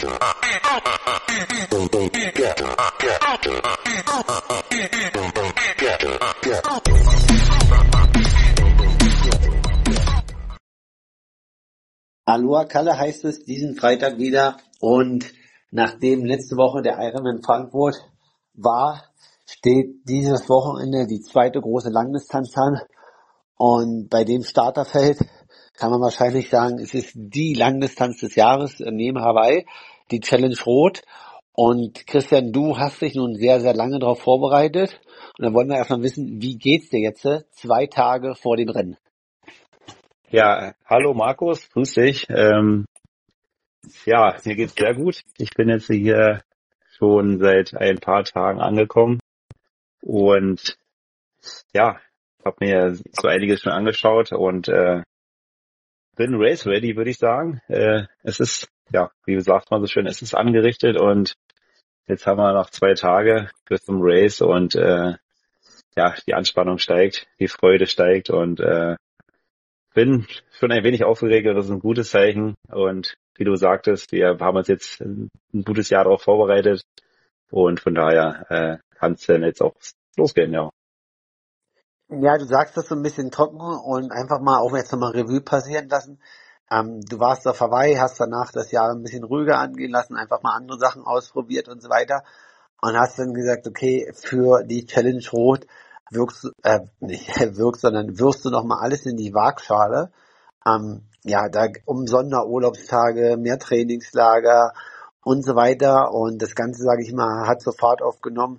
Aloha Kalle heißt es diesen Freitag wieder, und nachdem letzte Woche der Ironman Frankfurt war, steht dieses Wochenende die zweite große Langdistanz an, und bei dem Starterfeld kann man wahrscheinlich sagen, es ist die Langdistanz des Jahres neben Hawaii, die Challenge Rot. Und Christian, du hast dich nun sehr, sehr lange darauf vorbereitet, und dann wollen wir erstmal wissen, wie geht's dir jetzt 2 Tage vor dem Rennen? Ja, hallo Markus, grüß dich. Ja, mir geht's sehr gut. Ich bin jetzt hier schon seit ein paar Tagen angekommen und ja, habe mir so einiges schon angeschaut und bin race ready, würde ich sagen. Es ist, ja, wie sagt man so schön, es ist angerichtet, und jetzt haben wir noch 2 Tage bis zum Race, und ja, die Anspannung steigt, die Freude steigt, und bin schon ein wenig aufgeregt, das ist ein gutes Zeichen. Und wie du sagtest, wir haben uns jetzt ein gutes Jahr darauf vorbereitet, und von daher kann es dann jetzt auch losgehen, ja. Ja, du sagst das so ein bisschen trocken und einfach mal auch jetzt nochmal Revue passieren lassen. Du warst auf Hawaii, hast danach das Jahr ein bisschen ruhiger angehen lassen, einfach mal andere Sachen ausprobiert und so weiter, und hast dann gesagt, okay, für die Challenge Rot wirfst du nochmal alles in die Waagschale. Ja, da um Sonderurlaubstage, mehr Trainingslager und so weiter, und das Ganze, sage ich mal, hat so Fahrt aufgenommen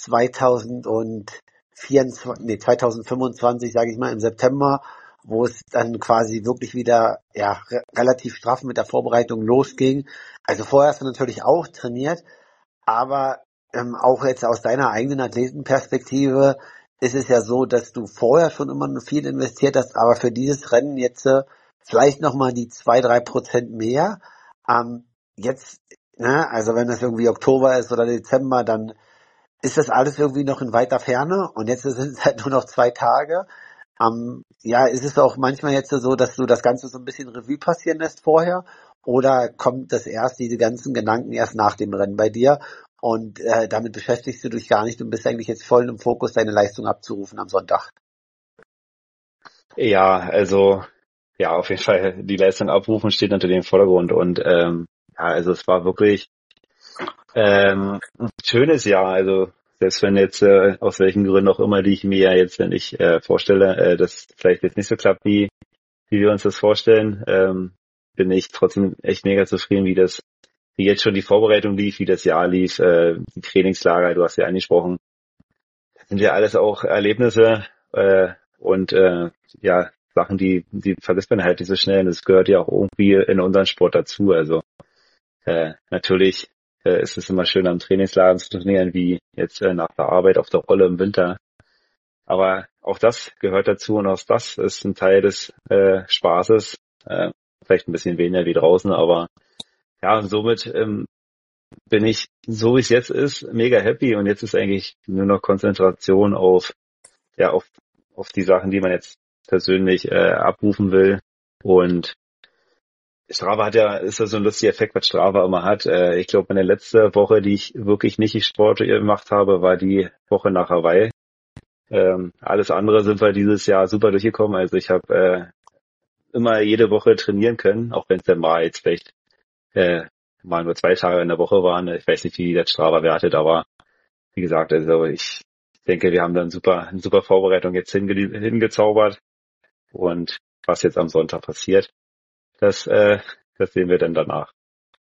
2025, sage ich mal, im September, wo es dann quasi wirklich wieder relativ straff mit der Vorbereitung losging. Also vorher hast du natürlich auch trainiert, aber auch jetzt aus deiner eigenen Athletenperspektive ist es ja so, dass du vorher schon immer viel investiert hast, aber für dieses Rennen jetzt vielleicht nochmal die 2-3% mehr. Jetzt, ne, also wenn das irgendwie Oktober ist oder Dezember, dann ist das alles irgendwie noch in weiter Ferne, und jetzt sind es halt nur noch 2 Tage. Ja, ist es auch manchmal jetzt so, dass du das Ganze so ein bisschen Revue passieren lässt vorher, oder kommt diese ganzen Gedanken erst nach dem Rennen bei dir, und damit beschäftigst du dich gar nicht und bist eigentlich jetzt voll im Fokus, deine Leistung abzurufen am Sonntag? Ja, also ja, auf jeden Fall die Leistung abrufen steht natürlich im Vordergrund, und ja, also es war wirklich ein schönes Jahr. Also selbst wenn jetzt aus welchen Gründen auch immer, die ich mir ja jetzt nicht vorstelle, das vielleicht jetzt nicht so klappt, wie wir uns das vorstellen, bin ich trotzdem echt mega zufrieden, wie jetzt schon die Vorbereitung lief, wie das Jahr lief, die Trainingslager, du hast ja angesprochen. Das sind ja alles auch Erlebnisse und ja, Sachen, die vergisst man halt nicht so schnell, und das gehört ja auch irgendwie in unseren Sport dazu. Also natürlich ist es immer schön, am Trainingslager zu trainieren, wie jetzt nach der Arbeit auf der Rolle im Winter. Aber auch das gehört dazu, und auch das ist ein Teil des Spaßes. Vielleicht ein bisschen weniger wie draußen, aber ja, und somit bin ich, so wie es jetzt ist, mega happy, und jetzt ist eigentlich nur noch Konzentration auf die Sachen, die man jetzt persönlich abrufen will. Und Strava ist ja so ein lustiger Effekt, was Strava immer hat. Ich glaube, meine letzte Woche, die ich wirklich nicht Sport gemacht habe, war die Woche nach Hawaii. Alles andere sind wir dieses Jahr super durchgekommen. Also ich habe immer jede Woche trainieren können, auch wenn es dann mal jetzt vielleicht mal nur 2 Tage in der Woche waren. Ich weiß nicht, wie der Strava wertet, aber wie gesagt, also ich denke, wir haben da eine super Vorbereitung jetzt hingezaubert, und was jetzt am Sonntag passiert, das sehen wir dann danach.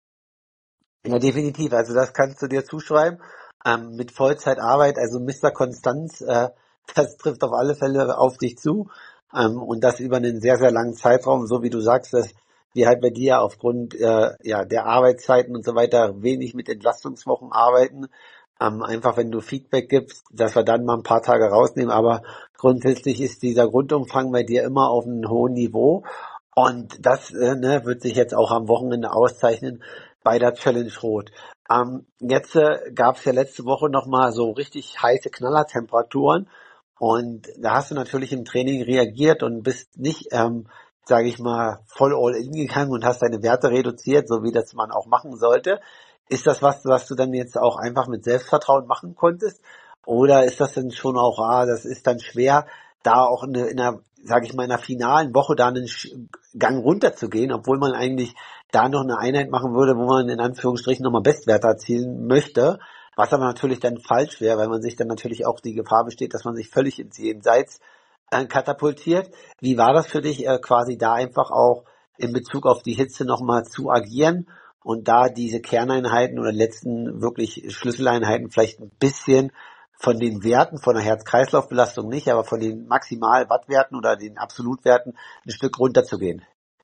Ja, definitiv. Also das kannst du dir zuschreiben. Mit Vollzeitarbeit, also Mr. Konstanz, das trifft auf alle Fälle auf dich zu. Und das über einen sehr, sehr langen Zeitraum, so wie du sagst, dass wir halt bei dir aufgrund der Arbeitszeiten und so weiter wenig mit Entlastungswochen arbeiten. Einfach wenn du Feedback gibst, dass wir dann mal ein paar Tage rausnehmen. Aber grundsätzlich ist dieser Grundumfang bei dir immer auf einem hohen Niveau. Und das wird sich jetzt auch am Wochenende auszeichnen bei der Challenge Rot. Jetzt gab es ja letzte Woche nochmal so richtig heiße Knallertemperaturen, und da hast du natürlich im Training reagiert und bist nicht sage ich mal, voll all in gegangen und hast deine Werte reduziert, so wie das man auch machen sollte. Ist das was du dann jetzt auch einfach mit Selbstvertrauen machen konntest? Oder ist das dann schon auch, das ist dann schwer, da auch in einer, sage ich mal, in einer finalen Woche da einen Gang runterzugehen, obwohl man eigentlich da noch eine Einheit machen würde, wo man in Anführungsstrichen nochmal Bestwerte erzielen möchte, was aber natürlich dann falsch wäre, weil man sich dann natürlich auch die Gefahr besteht, dass man sich völlig ins Jenseits katapultiert. Wie war das für dich, quasi da einfach auch in Bezug auf die Hitze nochmal zu agieren und da diese Kerneinheiten oder letzten wirklich Schlüsseleinheiten vielleicht ein bisschen von den Werten, von der Herz-Kreislauf-Belastung nicht, aber von den Maximal-Wattwerten oder den Absolutwerten ein Stück runterzugehen?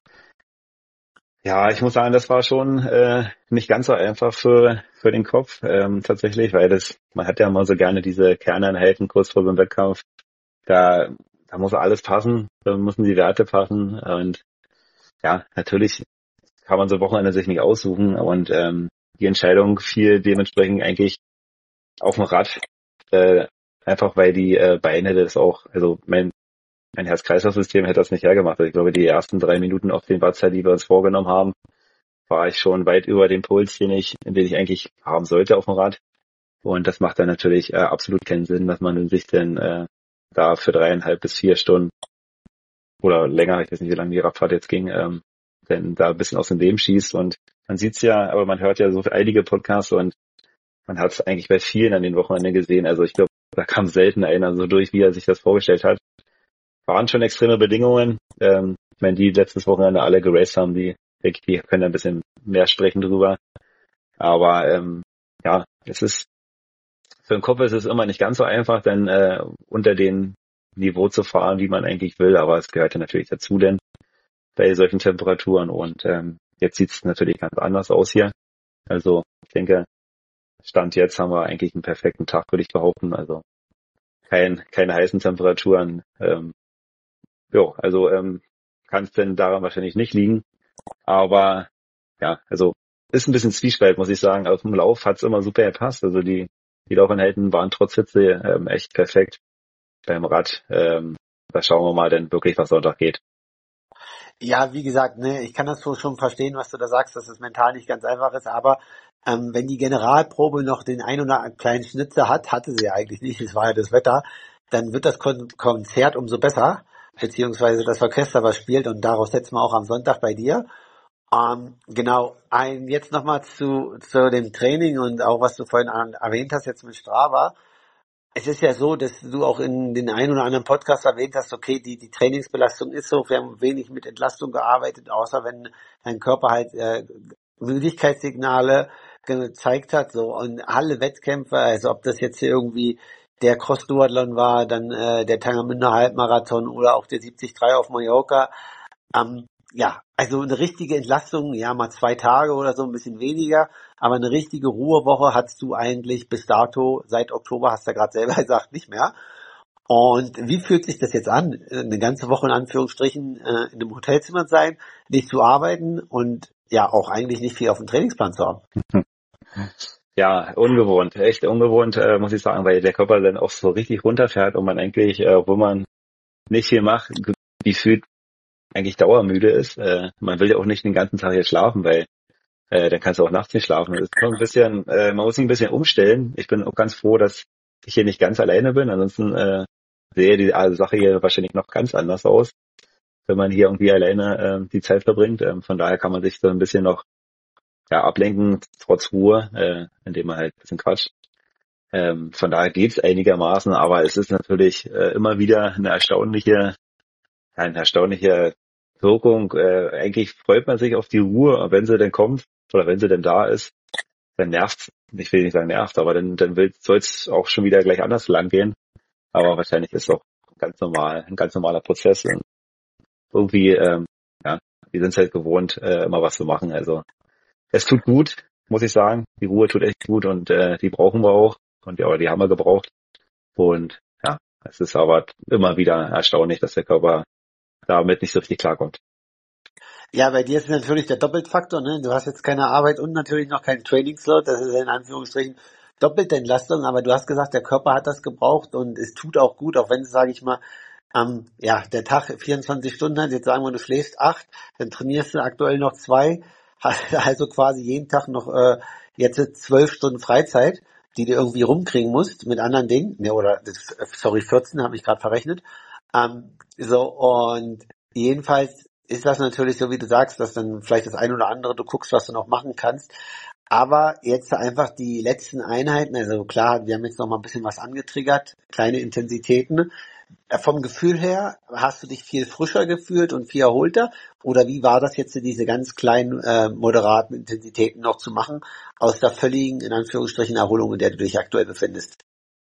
Ja, ich muss sagen, das war schon nicht ganz so einfach für den Kopf tatsächlich, weil man hat ja immer so gerne diese Kerneinheiten kurz vor so einem Wettkampf. Da, da muss alles passen, da müssen die Werte passen und ja, natürlich kann man so Wochenende sich nicht aussuchen und die Entscheidung fiel dementsprechend eigentlich auf dem Rad, äh, einfach weil die Beine das auch, also mein Herz-Kreislauf-System hätte das nicht hergemacht. Also ich glaube, die ersten 3 Minuten auf den Wattzeit, die wir uns vorgenommen haben, war ich schon weit über dem Puls, den ich eigentlich haben sollte auf dem Rad. Und das macht dann natürlich absolut keinen Sinn, dass man sich denn da für 3,5 bis 4 Stunden oder länger, ich weiß nicht, wie lange die Radfahrt jetzt ging, denn da ein bisschen aus dem Leben schießt. Und man sieht's ja, aber man hört ja so einige Podcasts und man hat es eigentlich bei vielen an den Wochenenden gesehen. Also ich glaube, da kam selten einer so durch, wie er sich das vorgestellt hat. Waren schon extreme Bedingungen. Ich meine, die letztes Wochenende alle geraced haben, die können ein bisschen mehr sprechen drüber. Aber ja, für den Kopf ist es immer nicht ganz so einfach, dann unter dem Niveau zu fahren, wie man eigentlich will. Aber es gehört ja natürlich dazu, denn bei solchen Temperaturen. Und jetzt sieht es natürlich ganz anders aus hier. Also ich denke, Stand jetzt haben wir eigentlich einen perfekten Tag, würde ich behaupten. Also keine heißen Temperaturen. Also kann es denn daran wahrscheinlich nicht liegen. Aber ja, also ist ein bisschen Zwiespalt, muss ich sagen. Auf dem Lauf hat's immer super gepasst. Also die Laufeinheiten waren trotz Hitze echt perfekt. Beim Rad, da schauen wir mal dann wirklich, was Sonntag geht. Ja, wie gesagt, ne, ich kann das so schon verstehen, was du da sagst, dass es mental nicht ganz einfach ist, aber wenn die Generalprobe noch den ein oder anderen kleinen Schnitzer hat, hatte sie ja eigentlich nicht, es war ja das Wetter, dann wird das Konzert umso besser, beziehungsweise das Orchester, was spielt, und daraus setzen wir auch am Sonntag bei dir. Genau, jetzt nochmal zu dem Training und auch was du vorhin erwähnt hast, jetzt mit Strava. Es ist ja so, dass du auch in den einen oder anderen Podcast erwähnt hast, okay, die Trainingsbelastung ist so, wir haben wenig mit Entlastung gearbeitet, außer wenn dein Körper halt Müdigkeitssignale gezeigt hat, so, und alle Wettkämpfe, also ob das jetzt hier irgendwie der Cross-Duathlon war, dann der Tangermünder Halbmarathon oder auch der 73 auf Mallorca, ja, also eine richtige Entlastung, ja, mal 2 Tage oder so, ein bisschen weniger, aber eine richtige Ruhewoche hattest du eigentlich bis dato, seit Oktober, hast du ja gerade selber gesagt, nicht mehr. Und wie fühlt sich das jetzt an, eine ganze Woche in Anführungsstrichen in einem Hotelzimmer sein, nicht zu arbeiten und ja auch eigentlich nicht viel auf dem Trainingsplan zu haben? Ja, ungewohnt, echt ungewohnt, muss ich sagen, weil der Körper dann auch so richtig runterfährt und man eigentlich, obwohl man nicht viel macht, gefühlt eigentlich dauermüde ist. Man will ja auch nicht den ganzen Tag jetzt schlafen, weil dann kannst du auch nachts nicht schlafen. Das ist schon ein bisschen, man muss sich ein bisschen umstellen. Ich bin auch ganz froh, dass ich hier nicht ganz alleine bin. Ansonsten sehe die Sache hier wahrscheinlich noch ganz anders aus, wenn man hier irgendwie alleine die Zeit verbringt. Von daher kann man sich so ein bisschen noch ablenken, trotz Ruhe, indem man halt ein bisschen quatscht. Von daher geht's einigermaßen, aber es ist natürlich immer wieder eine erstaunliche Wirkung. Eigentlich freut man sich auf die Ruhe, wenn sie denn kommt oder wenn sie denn da ist, dann nervt's. Ich will nicht sagen nervt, aber dann soll es auch schon wieder gleich anders lang gehen. Aber wahrscheinlich ist es auch ein ganz normaler Prozess. Und irgendwie, wir sind es halt gewohnt, immer was zu machen. Also es tut gut, muss ich sagen. Die Ruhe tut echt gut und die brauchen wir auch. Und ja, die haben wir gebraucht. Und ja, es ist aber immer wieder erstaunlich, dass der Körper damit nicht so richtig klarkommt. Ja, bei dir ist natürlich der Doppelfaktor, ne? Du hast jetzt keine Arbeit und natürlich noch keinen Trainingslot. Das ist in Anführungsstrichen doppelte Entlastung, aber du hast gesagt, der Körper hat das gebraucht und es tut auch gut, auch wenn es, sage ich mal, ja, der Tag 24 Stunden hat, jetzt sagen wir, du schläfst 8, dann trainierst du aktuell noch 2, hast also quasi jeden Tag noch jetzt 12 Stunden Freizeit, die du irgendwie rumkriegen musst mit anderen Dingen. Ne, oder sorry, 14 habe ich gerade verrechnet. So, und jedenfalls ist das natürlich so, wie du sagst, dass dann vielleicht das eine oder andere du guckst, was du noch machen kannst. Aber jetzt einfach die letzten Einheiten, also klar, wir haben jetzt noch mal ein bisschen was angetriggert, kleine Intensitäten. Vom Gefühl her, hast du dich viel frischer gefühlt und viel erholter? Oder wie war das jetzt, diese ganz kleinen, moderaten Intensitäten noch zu machen, aus der völligen, in Anführungsstrichen, Erholung, in der du dich aktuell befindest?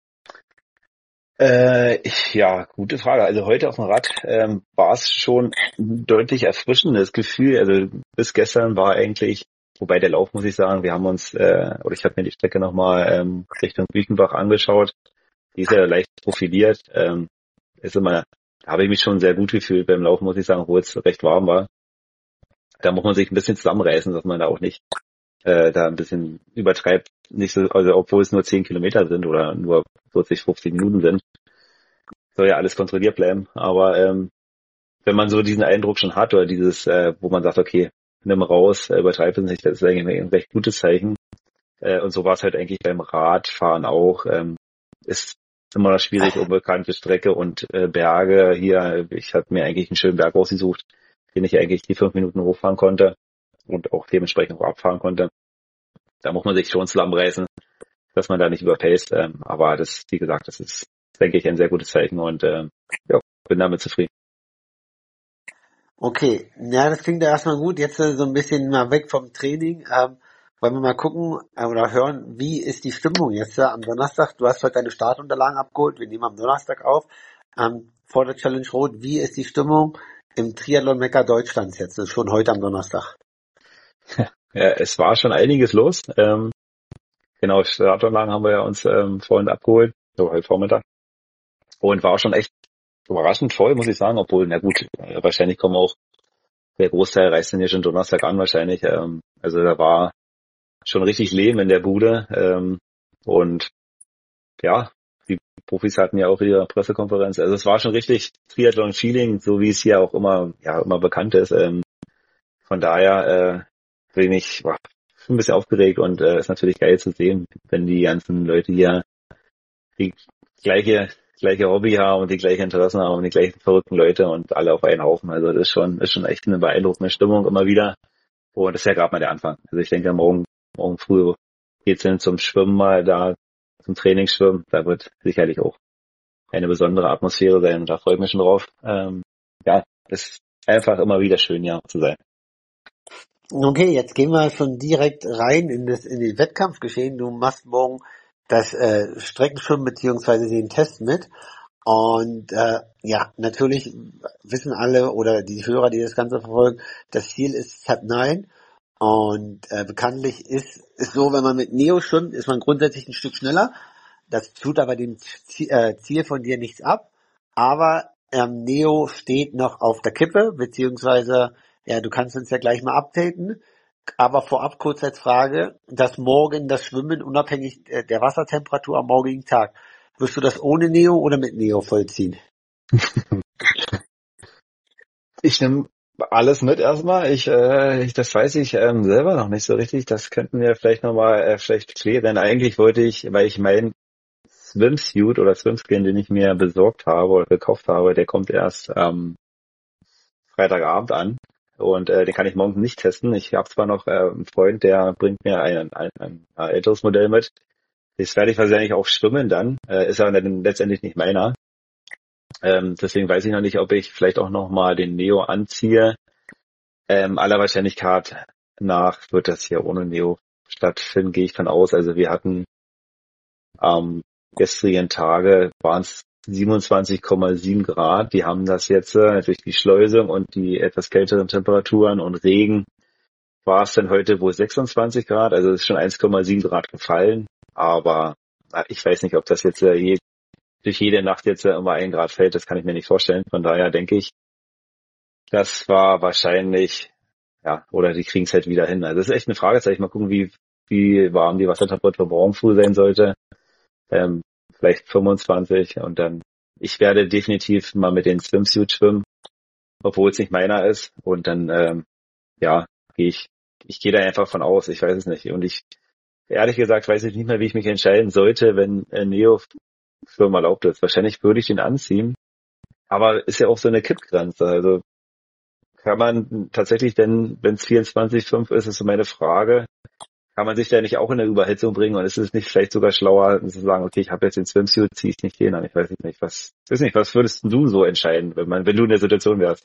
Ja, gute Frage. Also heute auf dem Rad war es schon ein deutlich erfrischendes Gefühl. Also bis gestern war eigentlich, wobei der Lauf, muss ich sagen, wir haben uns, oder ich habe mir die Strecke nochmal Richtung Büchenbach angeschaut. Die ist ja leicht profiliert. Ist immer, da habe ich mich schon sehr gut gefühlt beim Laufen, muss ich sagen, obwohl es recht warm war. Da muss man sich ein bisschen zusammenreißen, dass man da auch nicht da ein bisschen übertreibt. Nicht so, also obwohl es nur 10 Kilometer sind oder nur 40, 50 Minuten sind, soll ja alles kontrolliert bleiben. Aber wenn man so diesen Eindruck schon hat oder dieses, wo man sagt, okay, nimm raus, übertreib es nicht, das ist eigentlich ein recht gutes Zeichen. Und so war es halt eigentlich beim Radfahren auch. Ist immer noch schwierig, unbekannte Strecke und Berge hier. Ich habe mir eigentlich einen schönen Berg ausgesucht, den ich eigentlich die 5 Minuten hochfahren konnte und auch dementsprechend auch abfahren konnte. Da muss man sich schon zusammenreißen, dass man da nicht überpaced. Aber das, wie gesagt, das ist, denke ich, ein sehr gutes Zeichen und ja, bin damit zufrieden. Okay, ja, das klingt ja erstmal gut. Jetzt so ein bisschen mal weg vom Training. Wollen wir mal gucken oder hören, wie ist die Stimmung jetzt am Donnerstag? Du hast heute deine Startunterlagen abgeholt. Wir nehmen am Donnerstag auf vor der Challenge Rot. Wie ist die Stimmung im Triathlon-Mekka Deutschlands jetzt? Das ist schon heute am Donnerstag. Ja, es war schon einiges los. Genau, Startunterlagen haben wir ja uns vorhin abgeholt, so heute Vormittag. Und war schon echt überraschend voll, muss ich sagen. Obwohl, na gut, wahrscheinlich kommen auch, der Großteil reist dann ja schon Donnerstag an wahrscheinlich. Also da war schon richtig Leben in der Bude. Und ja, die Profis hatten ja auch ihre Pressekonferenz. Also es war schon richtig Triathlon-Feeling, so wie es hier auch immer, ja, immer bekannt ist. Von daher bin ich schon ein bisschen aufgeregt und ist natürlich geil zu sehen, wenn die ganzen Leute hier die gleiche Hobby haben und die gleichen Interessen haben und die gleichen verrückten Leute und alle auf einen Haufen. Also das ist schon echt eine beeindruckende Stimmung immer wieder. Und das ist ja gerade mal der Anfang. Also ich denke, morgen früh geht's hin zum Schwimmen mal da, zum Trainingsschwimmen. Da wird sicherlich auch eine besondere Atmosphäre sein und da freue ich mich schon drauf. Ja, ist einfach immer wieder schön, ja, zu sein. Okay, jetzt gehen wir schon direkt rein in den Wettkampfgeschehen. Du machst morgen das Streckenschwimmen beziehungsweise den Test mit. Und ja, natürlich wissen alle oder die Hörer, die das Ganze verfolgen, das Ziel ist Sub 9. Und bekanntlich ist so, wenn man mit Neo schwimmt, ist man grundsätzlich ein Stück schneller. Das tut aber dem Ziel von dir nichts ab. Aber Neo steht noch auf der Kippe, beziehungsweise, ja, du kannst uns ja gleich mal updaten. Aber vorab kurz als Frage, das morgen das Schwimmen unabhängig der Wassertemperatur am morgigen Tag, wirst du das ohne Neo oder mit Neo vollziehen? Ich nehme alles mit erstmal. Das weiß ich selber noch nicht so richtig. Das könnten wir vielleicht nochmal vielleicht klären. Eigentlich wollte ich, weil ich meinen Swimsuit oder Swimskin, den ich mir besorgt habe oder gekauft habe, der kommt erst Freitagabend an und den kann ich morgen nicht testen. Ich habe zwar noch einen Freund, der bringt mir ein älteres Modell mit. Das werde ich wahrscheinlich auch schwimmen dann. Ist aber dann letztendlich nicht meiner. Deswegen weiß ich noch nicht, ob ich vielleicht auch noch mal den Neo anziehe. Aller Wahrscheinlichkeit nach wird das hier ohne Neo stattfinden, gehe ich von aus. Also wir hatten am gestrigen Tage waren es 27,7 Grad. Die haben das jetzt durch die Schleusung und die etwas kälteren Temperaturen und Regen war es dann heute wohl 26 Grad. Also es ist schon 1,7 Grad gefallen. Aber ich weiß nicht, ob das jetzt durch jede Nacht jetzt immer 1 Grad fällt. Das kann ich mir nicht vorstellen. Von daher denke ich, das war wahrscheinlich, ja, oder die kriegen es halt wieder hin. Also das ist echt eine Fragezeichen. Mal gucken, wie warm die Wassertemperatur morgen früh sein sollte. Vielleicht 25 und dann ich werde definitiv mal mit den Swimsuit schwimmen, obwohl es nicht meiner ist. Und dann, ja, ich gehe da einfach von aus, ich weiß es nicht. Und ehrlich gesagt, weiß ich nicht mehr, wie ich mich entscheiden sollte, wenn Neo-Schwimmen erlaubt ist. Wahrscheinlich würde ich den anziehen, aber ist ja auch so eine Kippgrenze. Also kann man tatsächlich, denn wenn es 24,5 ist, ist so meine Frage, kann man sich da nicht auch in eine Überhitzung bringen und ist es nicht vielleicht sogar schlauer zu sagen, okay, ich habe jetzt den Swimsuit, ziehe ich nicht den an. Ich weiß nicht, was würdest du so entscheiden, wenn du in der Situation wärst?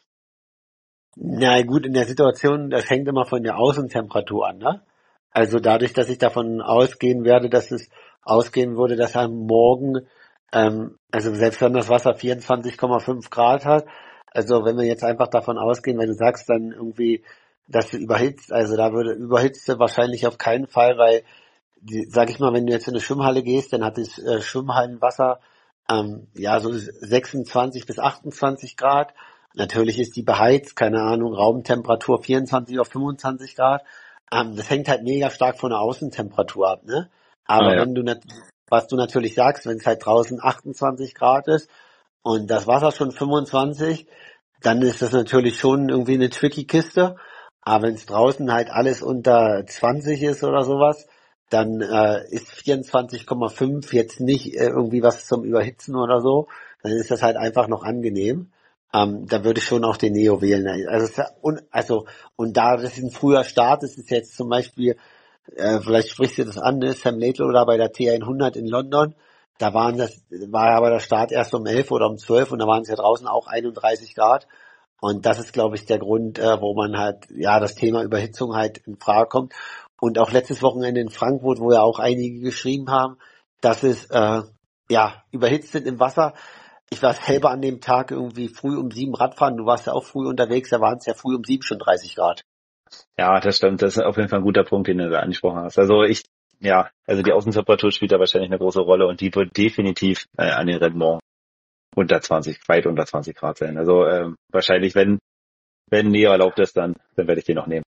Na gut, in der Situation, das hängt immer von der Außentemperatur an, ne? Also dadurch, dass ich davon ausgehen werde, dass es ausgehen würde, dass am Morgen, also selbst wenn das Wasser 24,5 Grad hat, also wenn wir jetzt einfach davon ausgehen, wenn du sagst dann irgendwie, dass du überhitzt, also da würde überhitzte wahrscheinlich auf keinen Fall, weil sag ich mal, wenn du jetzt in eine Schwimmhalle gehst, dann hat das Schwimmhallenwasser ja so 26 bis 28 Grad. Natürlich ist die beheizt, keine Ahnung, Raumtemperatur 24 auf 25 Grad. Das hängt halt mega stark von der Außentemperatur ab, ne? Ah Aber ja. wenn du was du natürlich sagst, wenn es halt draußen 28 Grad ist und das Wasser schon 25, dann ist das natürlich schon irgendwie eine tricky Kiste. Aber wenn es draußen halt alles unter 20 ist oder sowas, dann ist 24,5 jetzt nicht irgendwie was zum Überhitzen oder so. Dann ist das halt einfach noch angenehm. Da würde ich schon auch den Neo wählen. Also, und da das ein früher Start ist, ist jetzt zum Beispiel, vielleicht sprichst du das an, ne? Sam Laidlaw da bei der T100 in London. War aber der Start erst um 11 oder um 12 und da waren es ja draußen auch 31 Grad. Und das ist, glaube ich, der Grund, wo man halt, ja, das Thema Überhitzung halt in Frage kommt. Und auch letztes Wochenende in Frankfurt, wo ja auch einige geschrieben haben, dass es, ja, überhitzt sind im Wasser. Ich war selber an dem Tag irgendwie früh um 7 Radfahren. Du warst ja auch früh unterwegs, da waren es ja früh um 7 schon 30 Grad. Ja, das stimmt. Das ist auf jeden Fall ein guter Punkt, den du da angesprochen hast. Also die Außentemperatur spielt da wahrscheinlich eine große Rolle und die wird definitiv an den Rennmorgen weit unter 20 Grad sein. Also wahrscheinlich, wenn Neo erlaubt ist, dann werde ich den noch nehmen.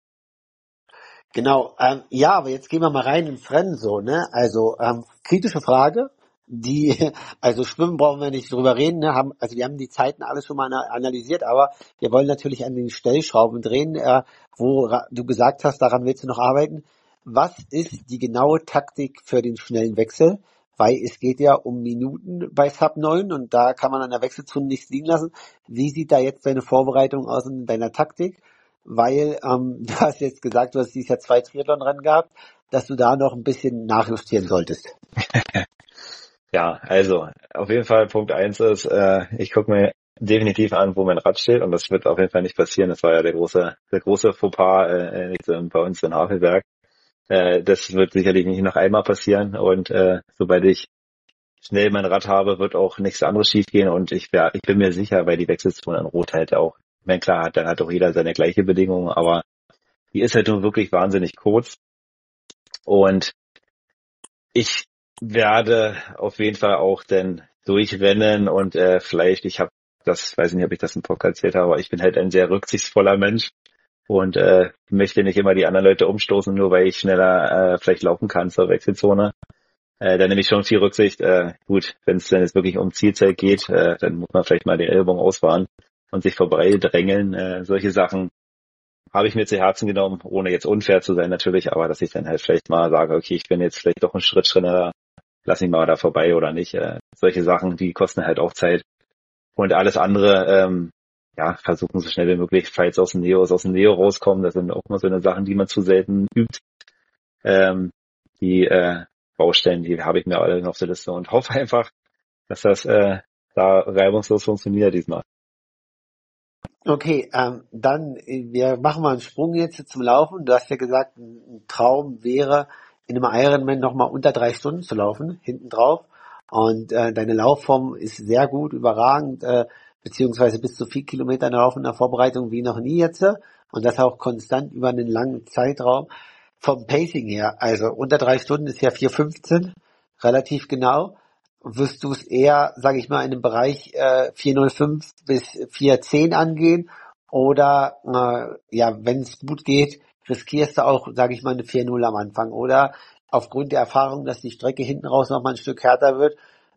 Genau, ja, aber jetzt gehen wir mal rein ins Rennen so, ne? Also, kritische Frage, die, also Schwimmen brauchen wir nicht drüber reden, ne? Also wir haben die Zeiten alles schon mal analysiert, aber wir wollen natürlich an den Stellschrauben drehen, wo du gesagt hast, daran willst du noch arbeiten. Was ist die genaue Taktik für den schnellen Wechsel? Weil es geht ja um Minuten bei Sub 9 und da kann man an der Wechselzone nichts liegen lassen. Wie sieht da jetzt deine Vorbereitung aus in deiner Taktik? Weil du hast jetzt gesagt, du hast dieses Jahr 2 Triathlon-Rennen gehabt, dass du da noch ein bisschen nachjustieren solltest. Ja, also auf jeden Fall Punkt eins ist, ich gucke mir definitiv an, wo mein Rad steht und das wird auf jeden Fall nicht passieren. Das war ja der große Fauxpas bei uns in Havelberg. Das wird sicherlich nicht noch einmal passieren und sobald ich schnell mein Rad habe, wird auch nichts anderes schiefgehen und ich bin mir sicher, weil die Wechselzone in Rot halt auch, ich meine, klar, dann hat auch jeder seine gleiche Bedingung, aber die ist halt nur wirklich wahnsinnig kurz und ich werde auf jeden Fall auch dann durchrennen und vielleicht, weiß nicht, ob ich das im Podcast erzählt habe, aber ich bin halt ein sehr rücksichtsvoller Mensch und möchte nicht immer die anderen Leute umstoßen, nur weil ich schneller vielleicht laufen kann zur Wechselzone. Da nehme ich schon viel Rücksicht. Gut, wenn es dann jetzt wirklich um Zielzeit geht, dann muss man vielleicht mal den Ellbogen ausfahren und sich vorbei drängeln. Solche Sachen habe ich mir zu Herzen genommen, ohne jetzt unfair zu sein natürlich, aber dass ich dann halt vielleicht mal sage, okay, ich bin jetzt vielleicht doch einen Schritt schneller, lass mich mal da vorbei oder nicht. Solche Sachen, die kosten halt auch Zeit. Und alles andere, ja, versuchen so schnell wie möglich, falls aus dem Neo rauskommen. Das sind auch mal so eine Sachen, die man zu selten übt. Die Baustellen, die habe ich mir alle noch auf der Liste und hoffe einfach, dass das da reibungslos funktioniert diesmal. Okay, dann wir machen mal einen Sprung jetzt zum Laufen. Du hast ja gesagt, ein Traum wäre, in einem Ironman nochmal unter 3 Stunden zu laufen, hinten drauf. Und deine Laufform ist sehr gut, überragend, beziehungsweise bis zu 4 Kilometer Lauf in der Vorbereitung wie noch nie jetzt. Und das auch konstant über einen langen Zeitraum. Vom Pacing her, also unter 3 Stunden ist ja 4,15, relativ genau. Wirst du es eher, sage ich mal, in dem Bereich 4,05 bis 4,10 angehen? Oder ja, wenn es gut geht, riskierst du auch, sage ich mal, eine 4,0 am Anfang? Oder aufgrund der Erfahrung, dass die Strecke hinten raus noch mal ein Stück härter wird,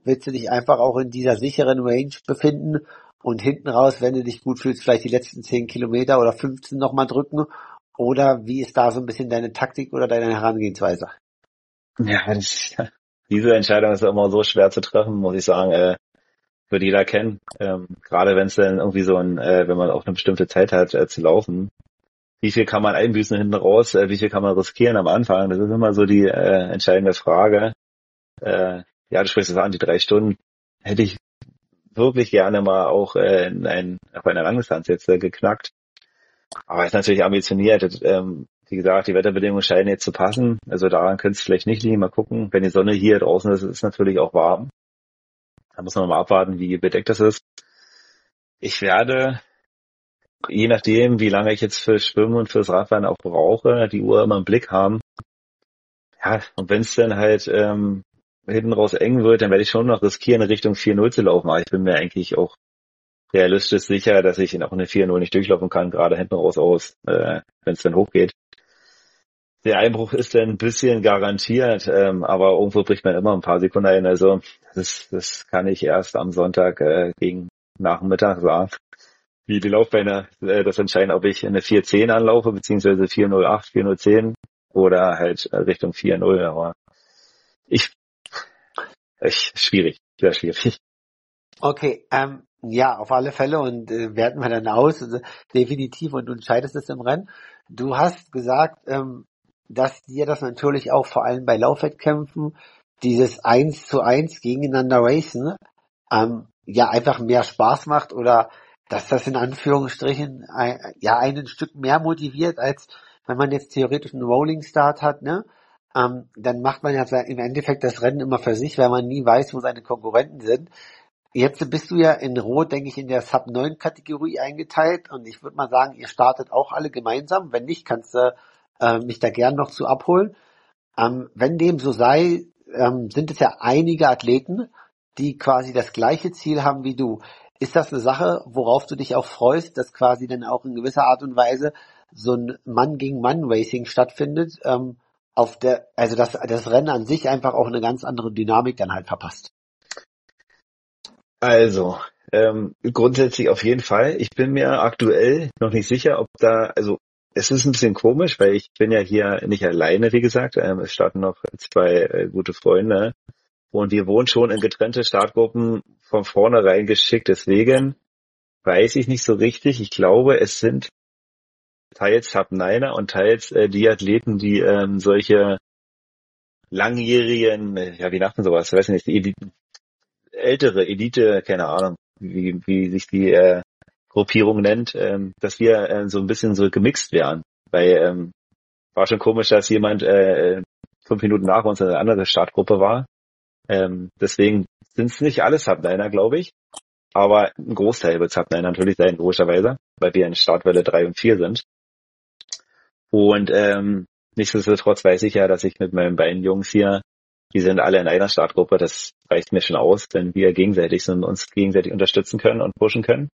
willst du dich einfach auch in dieser sicheren Range befinden und hinten raus, wenn du dich gut fühlst, vielleicht die letzten 10 Kilometer oder 15 nochmal drücken? Oder wie ist da so ein bisschen deine Taktik oder deine Herangehensweise? Ja, diese Entscheidung ist immer so schwer zu treffen, muss ich sagen, wird jeder kennen. Gerade wenn es dann irgendwie wenn man auch eine bestimmte Zeit hat zu laufen. Wie viel kann man einbüßen hinten raus? Wie viel kann man riskieren am Anfang? Das ist immer so die entscheidende Frage. Ja, du sprichst es an, die 3 Stunden hätte ich wirklich gerne mal auch auf einer Langdistanz jetzt geknackt. Aber ist natürlich ambitioniert. Wie gesagt, die Wetterbedingungen scheinen jetzt zu passen. Also daran könnte es vielleicht nicht liegen. Mal gucken. Wenn die Sonne hier draußen ist, ist es natürlich auch warm. Da muss man mal abwarten, wie bedeckt das ist. Ich werde, je nachdem, wie lange ich jetzt fürs Schwimmen und fürs Radfahren auch brauche, die Uhr immer im Blick haben. Ja, und wenn es dann halt hinten raus eng wird, dann werde ich schon noch riskieren, in Richtung 4:0 zu laufen. Aber ich bin mir eigentlich auch realistisch sicher, dass ich auch eine 4:0 nicht durchlaufen kann, gerade hinten raus wenn es dann hochgeht. Der Einbruch ist dann ein bisschen garantiert, aber irgendwo bricht man immer ein paar Sekunden ein. Also das kann ich erst am Sonntag gegen Nachmittag sagen. Wie die Laufbeine das entscheiden, ob ich eine 4:10 anlaufe, beziehungsweise 4:08, 4:10 oder halt Richtung 4:0. Aber ich schwierig, sehr schwierig. Okay, ja, auf alle Fälle und werten wir dann aus, also, definitiv und du entscheidest es im Rennen. Du hast gesagt, dass dir das natürlich auch vor allem bei Laufwettkämpfen dieses 1:1 gegeneinander racen, ja einfach mehr Spaß macht oder dass das in Anführungsstrichen ja einen Stück mehr motiviert, als wenn man jetzt theoretisch einen Rolling Start hat, ne? Dann macht man ja im Endeffekt das Rennen immer für sich, weil man nie weiß, wo seine Konkurrenten sind. Jetzt bist du ja in Rot, denke ich, in der Sub-9-Kategorie eingeteilt und ich würde mal sagen, ihr startet auch alle gemeinsam. Wenn nicht, kannst du mich da gern noch zu abholen. Wenn dem so sei, sind es ja einige Athleten, die quasi das gleiche Ziel haben wie du. Ist das eine Sache, worauf du dich auch freust, dass quasi dann auch in gewisser Art und Weise so ein Mann-gegen-Mann-Racing stattfindet, also dass das Rennen an sich einfach auch eine ganz andere Dynamik dann halt verpasst? Also, grundsätzlich auf jeden Fall. Ich bin mir aktuell noch nicht sicher, also es ist ein bisschen komisch, weil ich bin ja hier nicht alleine, wie gesagt. Es starten noch 2 gute Freunde und wir wurden schon in getrennte Startgruppen von vornherein geschickt. Deswegen weiß ich nicht so richtig. Ich glaube, es sind teils Sub-9er und teils die Athleten, die solche langjährigen, ja, wie nennt man sowas? Ich weiß nicht, ältere Elite, keine Ahnung, wie sich die Gruppierung nennt, dass wir so ein bisschen so gemixt wären. Weil war schon komisch, dass jemand 5 Minuten nach uns in eine andere Startgruppe war. Deswegen sind es nicht alle Sub-9er, glaube ich. Aber ein Großteil wird Sub-9 natürlich sein, logischerweise, weil wir in Startwelle 3 und 4 sind. Und nichtsdestotrotz weiß ich ja, dass ich mit meinen beiden Jungs hier, die sind alle in einer Startgruppe, das reicht mir schon aus, wenn wir gegenseitig sind und uns gegenseitig unterstützen können und pushen können.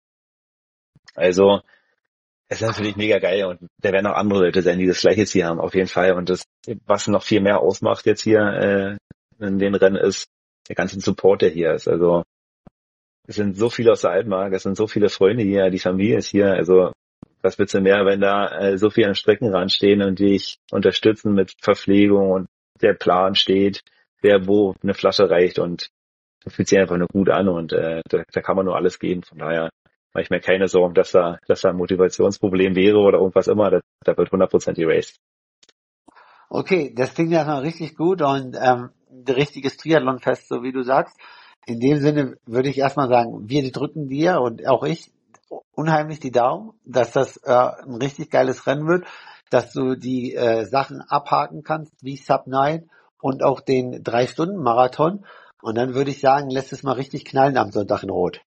Also, es ist natürlich mega geil und da werden auch andere Leute sein, die das gleiche Ziel haben, auf jeden Fall. Und das, was noch viel mehr ausmacht jetzt hier in den Rennen ist, der ganze Support, der hier ist. Also, es sind so viele aus der Altmark, es sind so viele Freunde hier, die Familie ist hier, also was willst du mehr, wenn da so viele am Streckenrand stehen und dich unterstützen mit Verpflegung und der Plan steht, wer wo eine Flasche reicht und das fühlt sich einfach nur gut an und da kann man nur alles geben. Von daher mache ich mir keine Sorgen, dass da ein Motivationsproblem wäre oder irgendwas immer. Da wird 100% erased. Okay, das klingt ja noch richtig gut und ein richtiges Triathlon-Fest, so wie du sagst. In dem Sinne würde ich erstmal sagen, wir drücken dir und auch ich unheimlich die Daumen, dass das ein richtig geiles Rennen wird, dass du die Sachen abhaken kannst, wie Sub-9 und auch den 3-Stunden-Marathon. Und dann würde ich sagen, lässt es mal richtig knallen am Sonntag in Rot.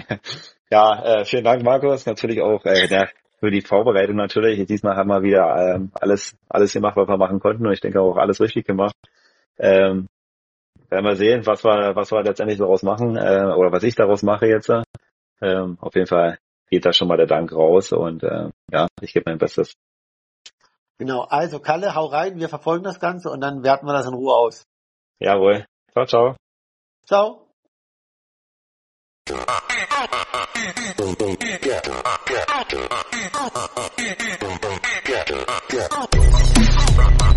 Ja, vielen Dank, Markus. Natürlich auch für die Vorbereitung natürlich. Diesmal haben wir wieder alles gemacht, was wir machen konnten und ich denke auch alles richtig gemacht. Ähm, Werden wir sehen, was wir letztendlich daraus machen oder was ich daraus mache jetzt. Auf jeden Fall geht da schon mal der Dank raus und ja, ich gebe mein Bestes. Genau, also Kalle, hau rein, wir verfolgen das Ganze und dann werten wir das in Ruhe aus. Jawohl. Ciao, ciao. Ciao. Get